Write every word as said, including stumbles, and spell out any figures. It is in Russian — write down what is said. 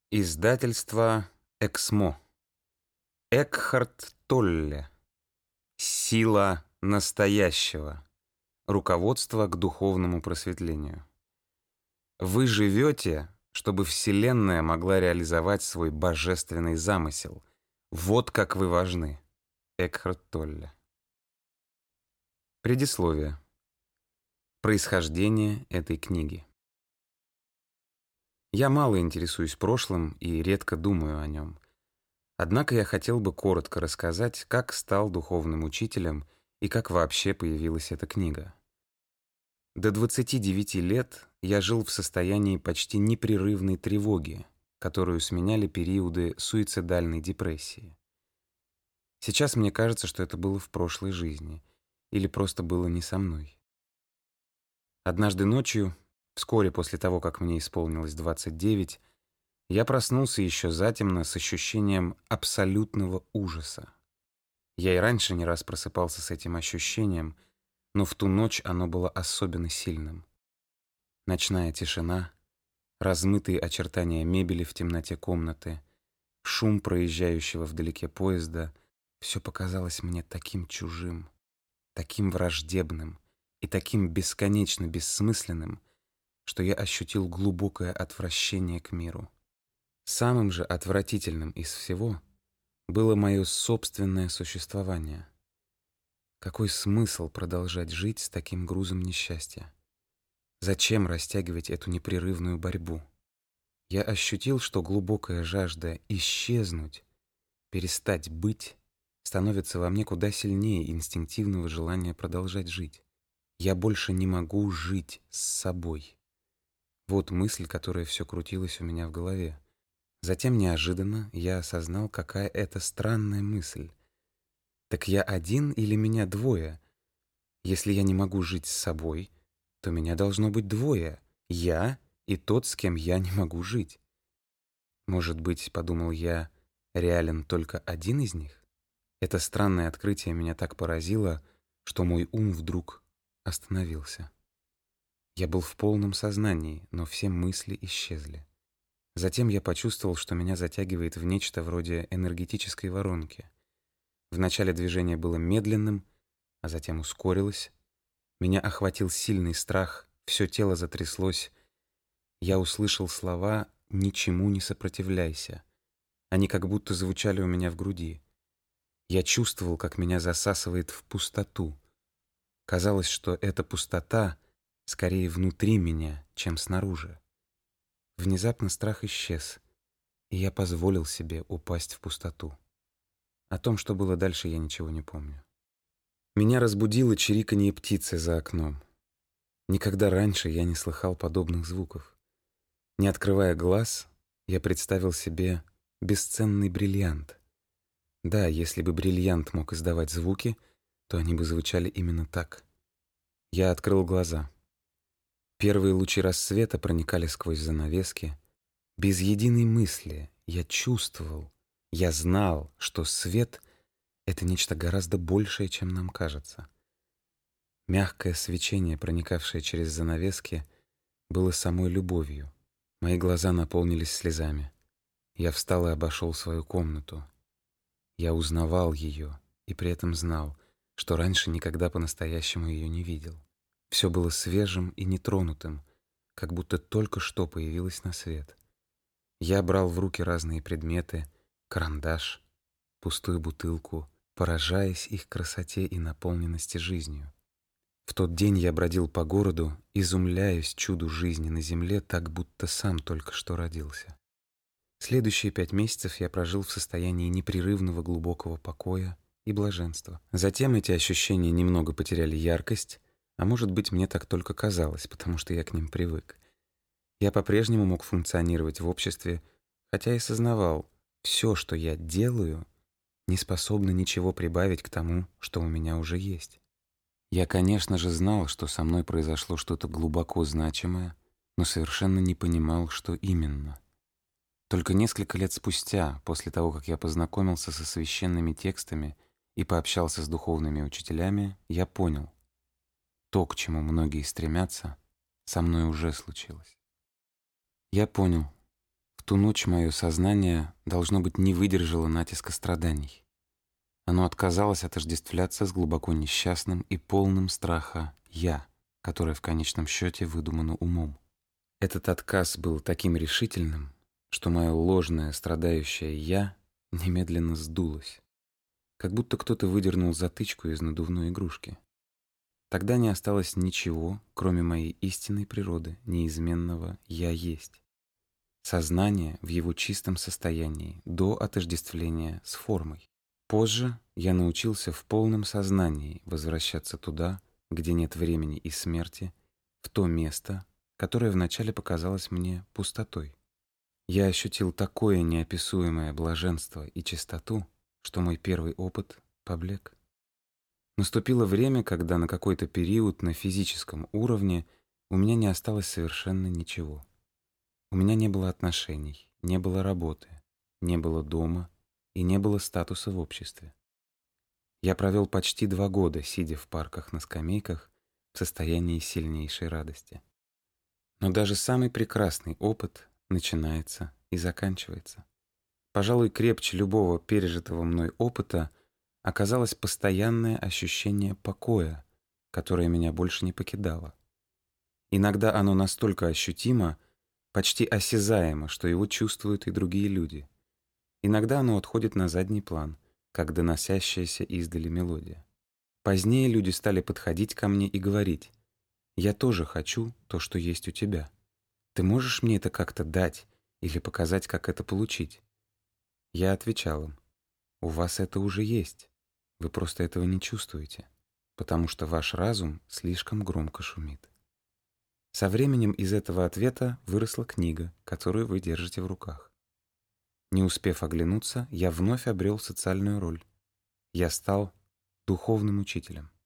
Издательство «Эксмо». Экхарт Толле. Сила настоящего. Руководство к духовному просветлению. Вы живете, чтобы Вселенная могла реализовать свой божественный замысел. Вот как вы важны. Экхарт Толле. Предисловие. Происхождение этой книги. Я мало интересуюсь прошлым и редко думаю о нем. Однако я хотел бы коротко рассказать, как стал духовным учителем и как вообще появилась эта книга. До двадцати девяти лет я жил в состоянии почти непрерывной тревоги, которую сменяли периоды суицидальной депрессии. Сейчас мне кажется, что это было в прошлой жизни или просто было не со мной. Однажды ночью, вскоре после того, как мне исполнилось двадцать девять, я проснулся еще затемно с ощущением абсолютного ужаса. Я и раньше не раз просыпался с этим ощущением, но в ту ночь оно было особенно сильным. Ночная тишина, размытые очертания мебели в темноте комнаты, шум проезжающего вдалеке поезда — все показалось мне таким чужим, таким враждебным и таким бесконечно бессмысленным, что я ощутил глубокое отвращение к миру. Самым же отвратительным из всего было мое собственное существование. Какой смысл продолжать жить с таким грузом несчастья? Зачем растягивать эту непрерывную борьбу? Я ощутил, что глубокая жажда исчезнуть, перестать быть, становится во мне куда сильнее инстинктивного желания продолжать жить. Я больше не могу жить с собой. Вот мысль, которая все крутилась у меня в голове. Затем неожиданно я осознал, какая это странная мысль. Так я один или меня двое? Если я не могу жить с собой, то меня должно быть двое. Я и тот, с кем я не могу жить. Может быть, подумал я, реален только один из них? Это странное открытие меня так поразило, что мой ум вдруг остановился. Я был в полном сознании, но все мысли исчезли. Затем я почувствовал, что меня затягивает в нечто вроде энергетической воронки. Вначале движение было медленным, а затем ускорилось. Меня охватил сильный страх, все тело затряслось. Я услышал слова «ничему не сопротивляйся». Они как будто звучали у меня в груди. Я чувствовал, как меня засасывает в пустоту. Казалось, что эта пустота скорее внутри меня, чем снаружи. Внезапно страх исчез, и я позволил себе упасть в пустоту. О том, что было дальше, я ничего не помню. Меня разбудило чириканье птицы за окном. Никогда раньше я не слыхал подобных звуков. Не открывая глаз, я представил себе бесценный бриллиант. Да, если бы бриллиант мог издавать звуки, то они бы звучали именно так. Я открыл глаза. Первые лучи рассвета проникали сквозь занавески. Без единой мысли я чувствовал, я знал, что свет — это нечто гораздо большее, чем нам кажется. Мягкое свечение, проникавшее через занавески, было самой любовью. Мои глаза наполнились слезами. Я встал и обошел свою комнату. Я узнавал ее и при этом знал, что раньше никогда по-настоящему ее не видел. Все было свежим и нетронутым, как будто только что появилось на свет. Я брал в руки разные предметы, карандаш, пустую бутылку, поражаясь их красоте и наполненности жизнью. В тот день я бродил по городу, изумляясь чуду жизни на земле, так будто сам только что родился. Следующие пять месяцев я прожил в состоянии непрерывного глубокого покоя и блаженства. Затем эти ощущения немного потеряли яркость, а может быть, мне так только казалось, потому что я к ним привык. Я по-прежнему мог функционировать в обществе, хотя и сознавал, все, что я делаю, не способно ничего прибавить к тому, что у меня уже есть. Я, конечно же, знал, что со мной произошло что-то глубоко значимое, но совершенно не понимал, что именно. Только несколько лет спустя, после того, как я познакомился со священными текстами и пообщался с духовными учителями, я понял, то, к чему многие стремятся, со мной уже случилось. Я понял, в ту ночь мое сознание, должно быть, не выдержало натиска страданий. Оно отказалось отождествляться с глубоко несчастным и полным страха «я», которое в конечном счете выдумано умом. Этот отказ был таким решительным, что мое ложное страдающее «я» немедленно сдулось, как будто кто-то выдернул затычку из надувной игрушки. Тогда не осталось ничего, кроме моей истинной природы, неизменного «я есть». Сознание в его чистом состоянии, до отождествления с формой. Позже я научился в полном сознании возвращаться туда, где нет времени и смерти, в то место, которое вначале показалось мне пустотой. Я ощутил такое неописуемое блаженство и чистоту, что мой первый опыт поблек. Наступило время, когда на какой-то период на физическом уровне у меня не осталось совершенно ничего. У меня не было отношений, не было работы, не было дома и не было статуса в обществе. Я провел почти два года, сидя в парках на скамейках, в состоянии сильнейшей радости. Но даже самый прекрасный опыт начинается и заканчивается. Пожалуй, крепче любого пережитого мной опыта оказалось постоянное ощущение покоя, которое меня больше не покидало. Иногда оно настолько ощутимо, почти осязаемо, что его чувствуют и другие люди. Иногда оно отходит на задний план, как доносящаяся издали мелодия. Позднее люди стали подходить ко мне и говорить: «Я тоже хочу то, что есть у тебя. Ты можешь мне это как-то дать или показать, как это получить?» Я отвечал им: «У вас это уже есть. Вы просто этого не чувствуете, потому что ваш разум слишком громко шумит». Со временем из этого ответа выросла книга, которую вы держите в руках. Не успев оглянуться, я вновь обрел социальную роль. Я стал духовным учителем.